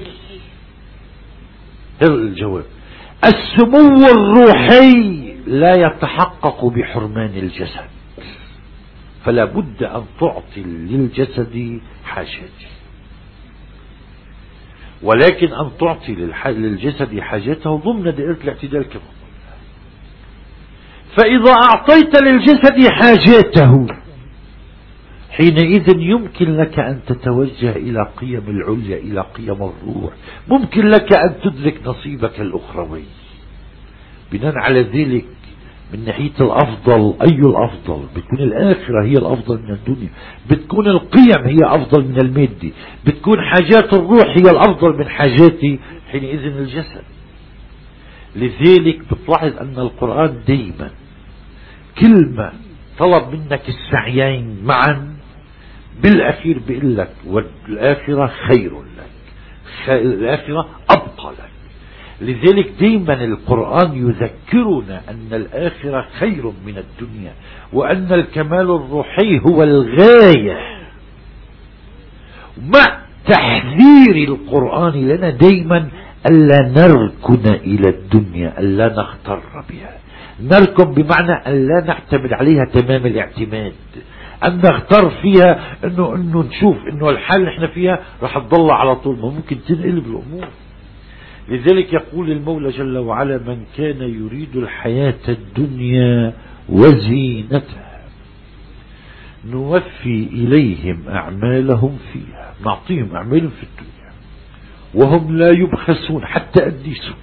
Speaker 1: هذا الجواب. السمو الروحي لا يتحقق بحرمان الجسد، فلا بد أن تعطي للجسد حاجاته، ولكن أن تعطي للجسد حاجاته ضمن دائرة الاعتدال كما قلنا. فإذا أعطيت للجسد حاجاته حينئذ يمكن لك أن تتوجه إلى قيم العليا، إلى قيم الروح، ممكن لك أن تدرك نصيبك الأخروي. بناء على ذلك من ناحية الأفضل، أي الأفضل؟ بتكون الآخرة هي الأفضل من الدنيا، بتكون القيم هي أفضل من المادة، بتكون حاجات الروح هي الأفضل من حاجات حينئذ الجسد. لذلك بتلاحظ أن القرآن دائما كلمة طلب منك السعيين معا بالأخير بيقول لك والآخرة خير لك، الآخرة أبقى لك. لذلك دائما القرآن يذكرنا أن الآخرة خير من الدنيا، وأن الكمال الروحي هو الغاية، مع تحذير القرآن لنا دائما ألا نركن إلى الدنيا، ألا نغتر بها. نركن بمعنى ألا نعتمد عليها تمام الاعتماد، أن نغتر فيها إنه إنه نشوف إنه الحال اللي احنا فيها راح تضل على طول، ما ممكن تنقلب الأمور. لذلك يقول المولى جل وعلا: من كان يريد الحياة الدنيا وزينتها نوفي إليهم أعمالهم فيها، نعطيهم أعمالهم في الدنيا وهم لا يبخسون حتى أديسوا.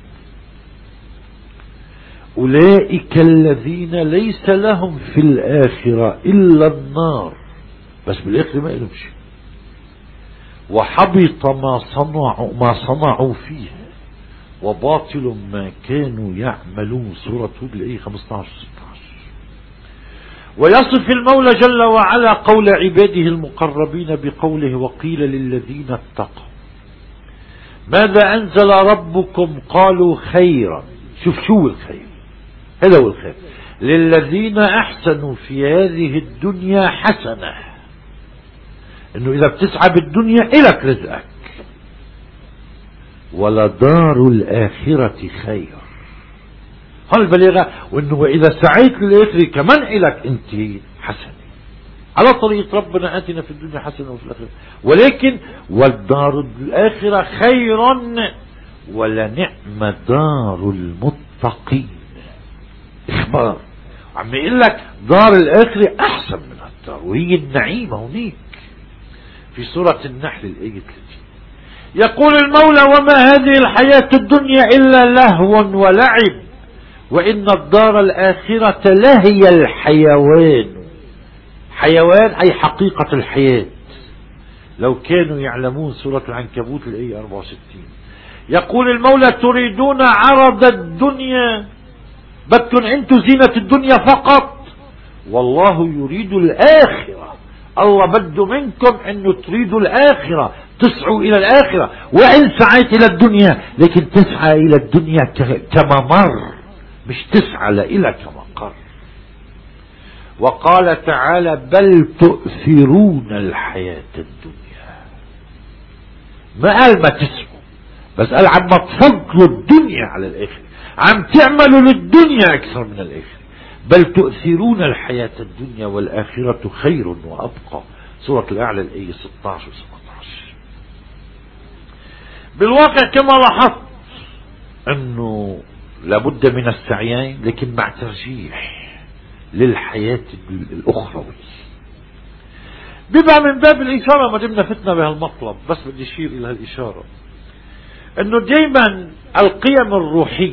Speaker 1: أولئك الذين ليس لهم في الآخرة إلا النار، بس بالآخرة ما لهم شيء، وحبط ما صنعوا ما صنعوا فيها وباطل ما كانوا يعملون. سورة هود الآية خمسة عشر ستة عشر. ويصف المولى جل وعلا قول عباده المقربين بقوله: وقيل للذين اتقوا ماذا أنزل ربكم قالوا خيرا. شوف شو الخير، هذا هو الخير. للذين أحسنوا في هذه الدنيا حسنة، إنه إذا بتسعى بالدنيا إلك رزقك، ولدار الآخرة خير. هالبلاغة، وإنه وإذا سعيت للآخرة كمان إلك أنت حسنة على طريقة ربنا: آتنا في الدنيا حسنة وفي الآخرة. ولكن والدار الآخرة خير ولنعم دار المتقين. إخبار عم يقول لك دار الآخرة أحسن من الدار، وهي النعيمة هنيك في سورة النحل الآية ثلاثين. يقول المولى: وما هذه الحياة الدنيا إلا لهو ولعب وإن الدار الآخرة لهي الحيوان. حيوان أي حقيقة الحياة، لو كانوا يعلمون. سورة العنكبوت الآية أربعة وستين. يقول المولى: تريدون عرض الدنيا، بدكم انتم زينة الدنيا فقط، والله يريد الآخرة. الله بده منكم انه تريدوا الآخرة، تسعوا الى الآخرة. وإن سعيت الى الدنيا لكن تسعى الى الدنيا كممر، مش تسعى لإلى كمقر. وقال تعالى: بل تؤثرون الحياة الدنيا. ما قال ما تسعوا، بس قال عم تفضلوا الدنيا على الآخرة، عم تعملوا للدنيا أكثر من الآخرة. بل تؤثرون الحياة الدنيا والآخرة خير وأبقى. سورة الأعلى الآية ستة عشر و سبعة عشر. بالواقع كما لاحظت أنه لابد من السعيين، لكن مع ترجيح للحياة الأخروي. بيبقى من باب الإشارة، ما دمنا فتنا بهالمطلب، بس بدي أشير إلى هالإشارة أنه دايما القيم الروحية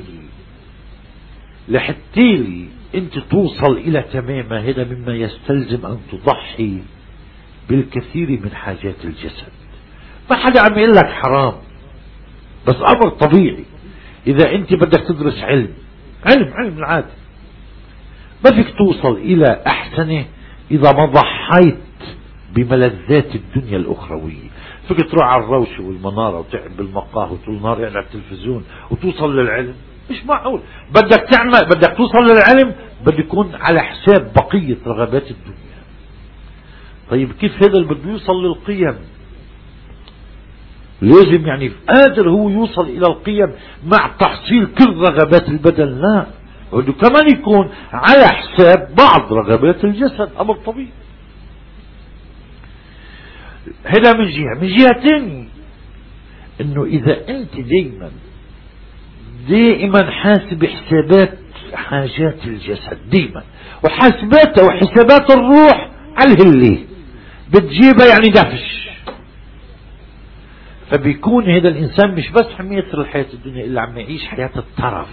Speaker 1: لحتى أنت توصل إلى تمامها، هذا مما يستلزم أن تضحي بالكثير من حاجات الجسد. ما حدا عم يقول لك حرام، بس أمر طبيعي. إذا أنت بدك تدرس علم علم علم العادة، ما فيك توصل إلى أحسنه إذا ما ضحيت بملذات الدنيا الأخروية. فيك تروح على الروشة والمنارة وتقعد بالمقاهي وطول النهار قاعد على التلفزيون وتوصل للعلم؟ مش معقول. بدك تعمل، بدك توصل للعلم، بده يكون على حساب بقية رغبات الدنيا. طيب كيف هذا اللي بده يوصل للقيم؟ لازم يعني قادر هو يوصل إلى القيم مع تحصيل كل رغبات البدن. لا، بده كمان يكون على حساب بعض رغبات الجسد، أمر طبيعي. هذا من جهة. من جهة تانية انه اذا انت دائما دائما حاسب حسابات حاجات الجسد دائما وحاسباتها وحسابات الروح على الهلي بتجيبها يعني دفش، فبيكون هذا الانسان مش بس عم يسر الحياة الدنيا الا عم يعيش حياة الترف.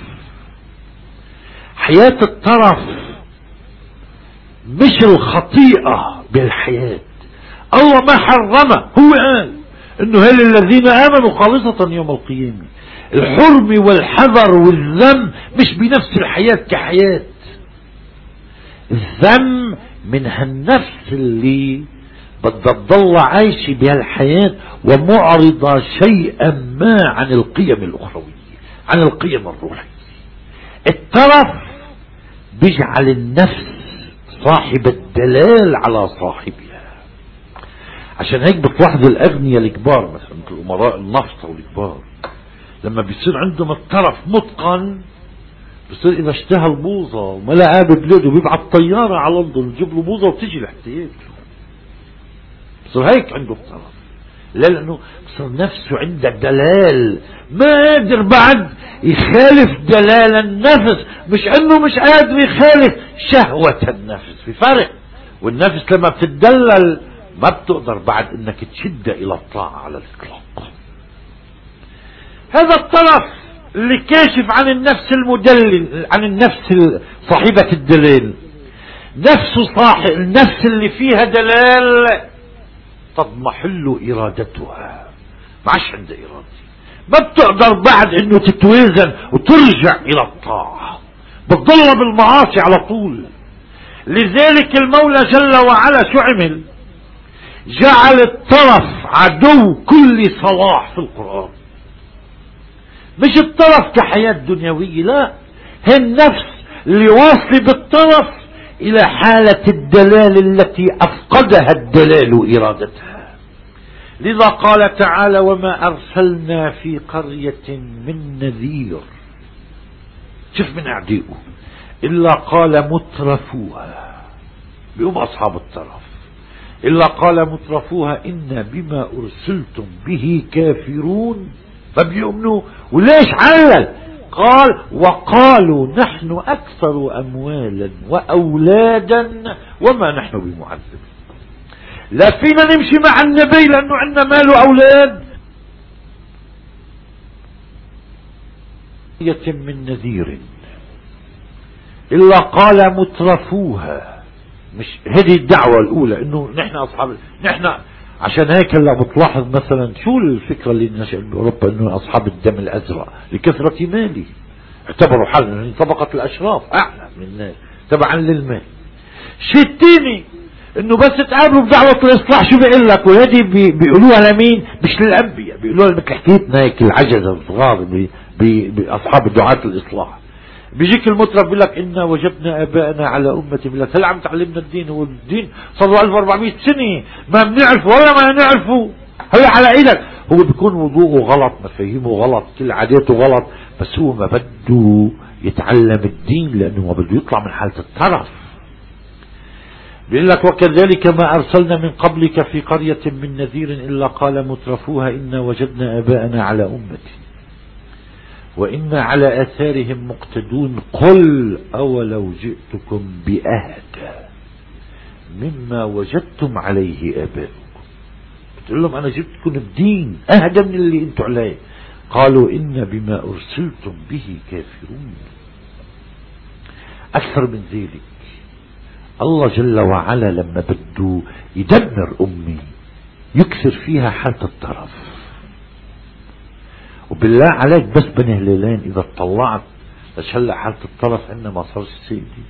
Speaker 1: حياة الترف مش الخطيئة بالحياة. الله ما حرمه، هو قال انه هل الذين امنوا خالصة يوم القيامة. الحرم والحذر والذم مش بنفس الحياة كحياة. الذم من هالنفس اللي بدها تضل عايشة بهالحياة ومعرضة شيئا ما عن القيم الاخروية، عن القيم الروحية. الترف بيجعل النفس صاحب الدلال على صاحبها. عشان هيك بتلاحظوا الاغنياء الكبار مثلا مثل امراء النفط والكبار لما بيصير عندهم الترف متقن، بصير اذا اشتهى البوظة وما لقاه ببلاده بيبعت طيارة على لندن يجيب له بوظة وتيجي لاحتياجه. بصير هيك عنده الترف. لا، لانه بصير نفسه عنده دلال، ما قادر بعد يخالف دلال النفس. مش انه مش قادر يخالف شهوة النفس، في فرق. والنفس لما بتتدلل ما بتقدر بعد انك تشدها الى الطاعة على الاطلاق. هذا الطرف اللي كاشف عن النفس المدلل، عن النفس صاحبة الدلال، نفس صاحب النفس اللي فيها دلال تضمحل ارادتها، ما عادش عندها ارادة، ما بتقدر بعد انه تتوازن وترجع الى الطاعة، بتضل بالمعاصي على طول. لذلك المولى جل وعلا شو عمل؟ جعل الطرف عدو كل صلاح في القرآن. مش الطرف كحياة دنيوية، لا، هي النفس اللي واصل بالطرف الى حالة الدلال التي افقدها الدلال ارادتها. لذا قال تعالى: وما ارسلنا في قرية من نذير، شوف من اعدائه، الا قال مترفوها، بيقوم اصحاب الطرف، الا قال مترفوها انا بما ارسلتم به كافرون، فبيؤمنوا. وليش علل؟ قال: وقالوا نحن اكثر اموالا واولادا وما نحن بمعذبين. لا فينا نمشي مع النبي لانه عندنا مال واولاد. من نذير الا قال مترفوها، مش هذه الدعوة الاولى انه نحن اصحاب، نحن عشان هيك هلا بتلاحظ مثلا شو الفكرة اللي نشأت باوروبا انه اصحاب الدم الازرق لكثرة ماله، اعتبروا حالهم طبقة الاشراف اعلى من الناس تبعا للمال. شيء الثاني انه بس تقابلوا بدعوة الاصلاح شو بيقول لك، وهذه بي بيقولوها لمين؟ مش للانبياء، بيقولوها مثل حكايتنا هيك العجزة الصغار باصحاب دعاة الاصلاح. بيجيك المطرب بيقول لك إنا وجدنا آباءنا على أمة، بيقول لك هل عم تعلمنا الدين؟ هو الدين صار له ألف وأربعمئة سنة ما بنعرفه ولا ما نعرفه، هي على إيدك. هو بيكون وضوءه غلط، مفاهيمه غلط، كل عاداته غلط، بس هو ما بده يتعلم الدين لأنه ما بده يطلع من حالة الترف. بيقول لك: وكذلك ما أرسلنا من قبلك في قرية من نذير إلا قال مترفوها إنا وجدنا آباءنا على أمة وإنا على آثارهم مقتدون قل أولو جئتكم بأهدى مما وجدتم عليه آباءكم. بتقول لهم أنا جبتكم بدين أهدى من اللي أنتم عليه. قالوا إنا بما أرسلتم به كافرون. أكثر من ذلك الله جل وعلا لما بده يدمر أمي يكثر فيها حالة الطرف. وبالله عليك بس بني هلالين إذا اطلعت ليش هلا حالة الطرف عندنا ما صارش سيدي.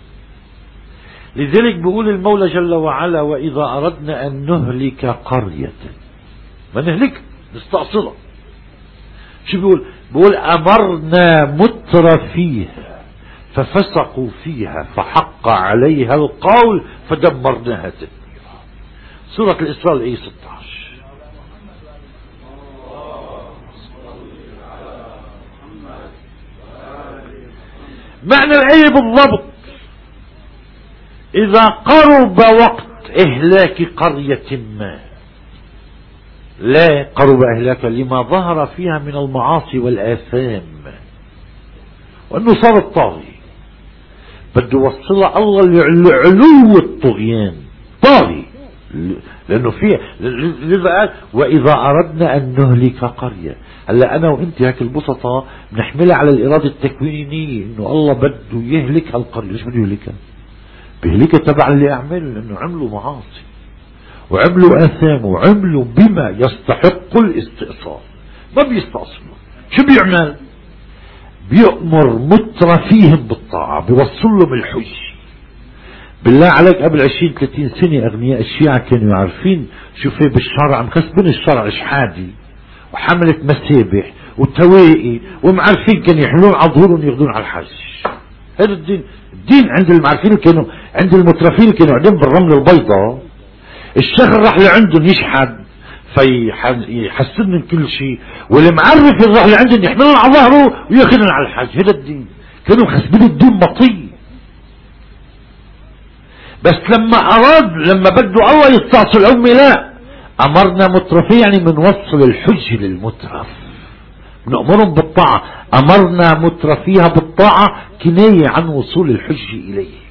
Speaker 1: لذلك بيقول المولى جل وعلا: وإذا أردنا أن نهلك قرية، ما نهلك نستأصلها. شو بيقول؟ بيقول أمرنا متر فيها ففسقوا فيها فحق عليها القول فدمرناها تدميرا. سورة الإسراء الآية ستة عشر. معنى الآية بالضبط إذا قرب وقت إهلاك قرية ما، لا قرب إهلاك لما ظهر فيها من المعاصي والآثام، وأنه صار الطاغي بده يوصلها الله لعلو الطغيان، طاغي لأنه فيه. لذا قال وإذا أردنا أن نهلك قرية. هلا أنا وأنت هيك البسطة بنحملها على الإرادة التكوينية، إنه الله بده يهلك هالقرية. ليش بده يهلكها؟ بيهلكها تبع اللي أعمل، لأنه عملوا معاصي وعملوا آثام وعملوا بما يستحق الاستئصال، ما بيستأصلوا. شو بيعمل؟ بيأمر مترفيهم بالطاعة، بيوصل لهم الحج. بالله عليك قبل عشرين ثلاثين سنة أغنياء الشيعة كانوا عارفين شو في بالشرع، مخسبين الشرع إشحادي وحملة مسابح وتوائي ومعرفين كانوا يحلون على ظهورهم ياخذون على الحج. هذا الدين، الدين عند المعرفين كانوا، عند المترفين كانوا قاعدين بالرمل البيضاء. الشيخ راح لعندهم يشحد فيحسن من كل شيء، واللي معرف راح لعندهم يحملون على ظهره وياخذون على الحج. هذا الدين، كانوا مخسبين الدين بطيء. بس لما أراد، لما بده الله يستأصل الأمة، لا، أمرنا مترفين، يعني منوصل الحج للمترف، نأمرهم بالطاعة. أمرنا مترفيها بالطاعة كناية عن وصول الحج إليه.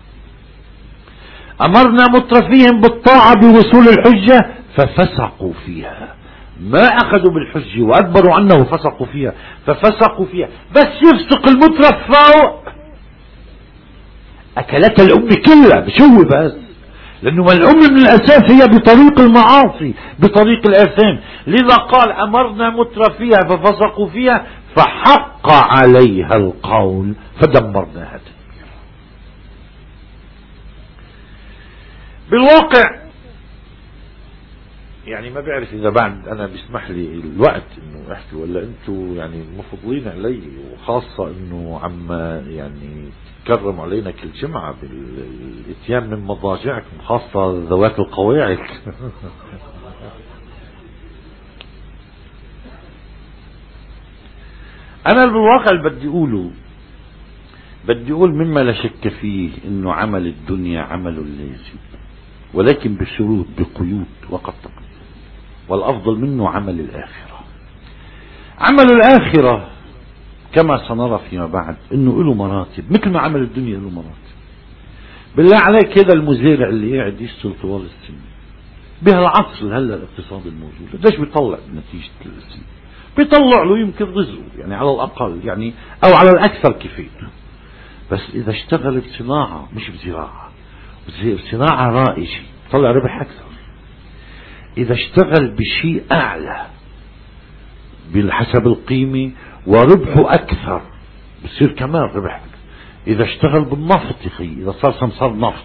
Speaker 1: أمرنا مترفيهم بالطاعة بوصول الحجة ففسقوا فيها، ما أخذوا بالحج وأدبروا عنه وفسقوا فيها، ففسقوا فيها. بس يفسق المترف فوق أكلتها الأمة كلها، مش هو بس، لأنه الأمة من الأساس هي بطريق المعاصي، بطريق الآثام. لذا قال أمرنا مترفيها ففسقوا فيها فحق عليها القول فدمرناها تدميرا. بالواقع يعني ما بعرف إذا بعد أنا بيسمح لي الوقت إنه أحكي، ولا أنتوا يعني مفضلين علي، وخاصة إنه عم يعني تكرم علينا كل جمعة بالإتيان من مضاجعكم، خاصة ذوات القواعد. أنا بالواقع اللي بدي أقوله، بدي أقول مما لا شك فيه إنه عمل الدنيا عمل لازم، ولكن بشروط، بقيود وقد تقدم. والأفضل منه عمل الآخرة. عمل الآخرة كما سنرى فيما بعد انه له مراتب، مثل ما عمل الدنيا له مراتب. بالله عليك هذا المزارع اللي قاعد يشتغل طوال السنة بهالعصر هلا الاقتصاد الموجود، ليش بيطلع نتيجة السنة؟ بيطلع له يمكن رزقه، يعني على الأقل يعني، أو على الأكثر كفايته. بس إذا اشتغل بصناعة مش بزراعة، بصناعة رائجة طلع ربح أكثر. إذا اشتغل بشيء أعلى بحسب القيمة وربحه أكثر بصير كمان ربح أكثر. إذا اشتغل بالنفط يا أخي، إذا صار سمسار نفط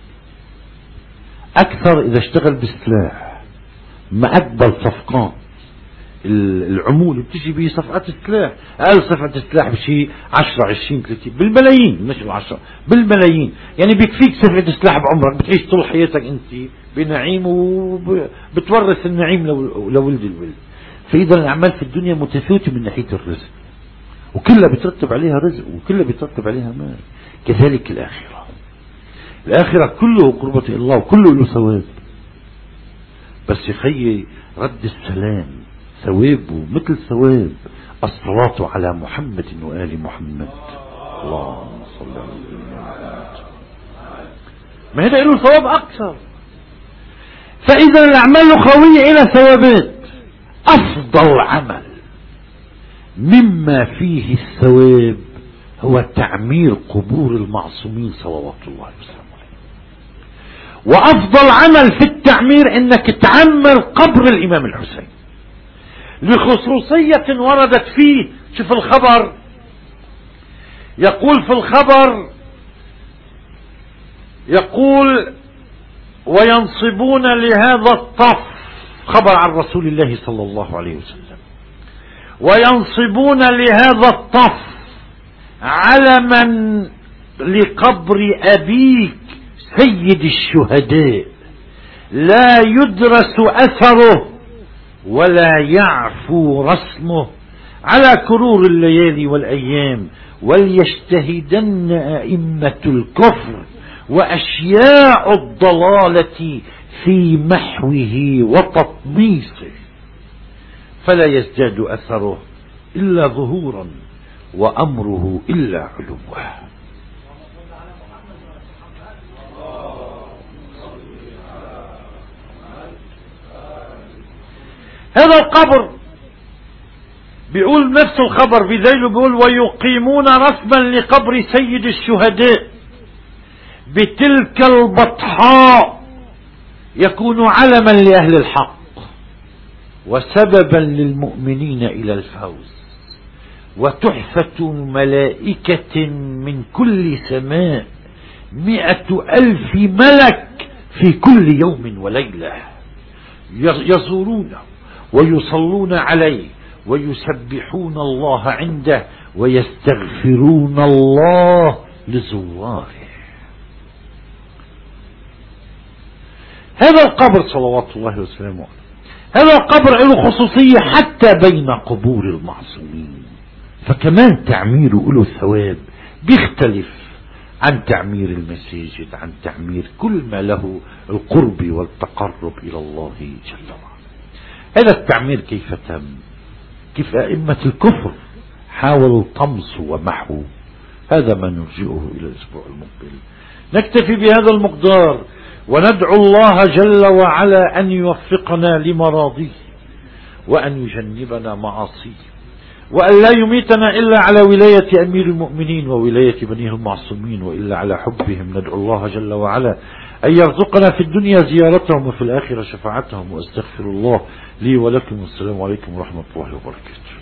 Speaker 1: أكثر. إذا اشتغل بالسلاح، ما أقبل صفقات العمولة بتجي به صفقات السلاح، أقل صفقة السلاح بشيء عشرة عشرين ثلاثين بالملايين، مش العشرة بالملايين. يعني بيكفيك صفقة السلاح بعمرك، بتعيش طول حياتك أنت بنعيم وبتورث النعيم لولد الولد. فإذا الأعمال في الدنيا متفاوتة من ناحية الرزق، وكلها بترتب عليها رزق وكلها بترتب عليها مال. كذلك الآخرة، الآخرة كله قربة إلى الله وكله له ثواب. بس يخي رد السلام ثوابه مثل ثواب الصلاة على محمد وآل محمد. اللهم صل على محمد. ما هذا له ثواب أكثر. فإذا الأعمال خوية إلى ثوابات. أفضل عمل مما فيه الثواب هو تعمير قبور المعصومين صلوات الله وسلامه عليه. وأفضل عمل في التعمير إنك تعمر قبر الإمام الحسين لخصوصية وردت فيه. شوف الخبر، يقول في الخبر، يقول وينصبون لهذا الطف، خبر عن رسول الله صلى الله عليه وسلم، وينصبون لهذا الطف علما لقبر أبيك سيد الشهداء لا يدرس أثره ولا يعفو رسمه على كرور الليالي والأيام. وليجتهدن أئمة الكفر وأشياع الضلالة في محوه وتطميسه، فلا يزداد أثره إلا ظهورا وأمره إلا علوا. هذا القبر بيقول نفس الخبر في ذيله، بيقول ويقيمون رسما لقبر سيد الشهداء بتلك البطحاء، يكون علما لأهل الحق وسببا للمؤمنين إلى الفوز وتحفة ملائكة من كل سماء، مئة ألف ملك في كل يوم وليلة يزورونه ويصلون عليه ويسبحون الله عنده ويستغفرون الله لزواره. هذا القبر صلوات الله وسلامه هذا القبر له خصوصية حتى بين قبور المعصومين، فكمان تعميره له ثواب بيختلف عن تعمير المساجد، عن تعمير كل ما له القرب والتقرب إلى الله جل وعلا. هذا التعمير كيف تم؟ كيف أئمة الكفر حاولوا طمسه ومحوه؟ هذا ما نرجئه إلى الأسبوع المقبل. نكتفي بهذا المقدار وندعو الله جل وعلا أن يوفقنا لمراضيه وأن يجنبنا معاصيه، وأن لا يميتنا إلا على ولاية أمير المؤمنين وولاية بنيه المعصومين وإلا على حبهم. ندعو الله جل وعلا أن يرزقنا في الدنيا زيارتهم وفي الآخرة شفاعتهم. وأستغفر الله لي ولكم، والسلام عليكم ورحمة الله وبركاته.